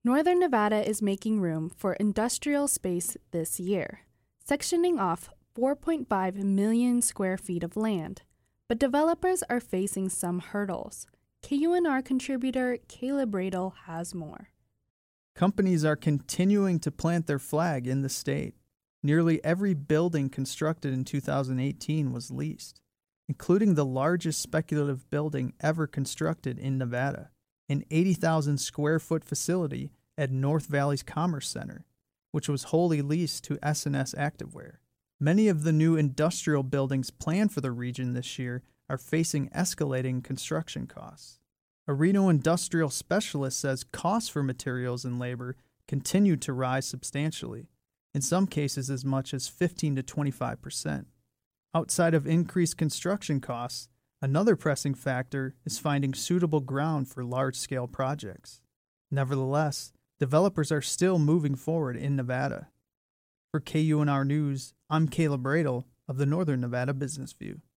Northern Nevada is making room for industrial space this year, sectioning off 4.5 million square feet of land. But developers are facing some hurdles. KUNR contributor Caleb Radel has more. Companies are continuing to plant their flag in the state. Nearly every building constructed in 2018 was leased, including the largest speculative building ever constructed in Nevada, an 80,000 square foot facility at North Valley's Commerce Center, which was wholly leased to S&S Activewear. Many of the new industrial buildings planned for the region this year are facing escalating construction costs. A Reno industrial specialist says costs for materials and labor continue to rise substantially, in some cases as much as 15 to 25%. Outside of increased construction costs, another pressing factor is finding suitable ground for large-scale projects. Nevertheless, developers are still moving forward in Nevada. For KUNR News, I'm Caleb Radel of the Northern Nevada Business View.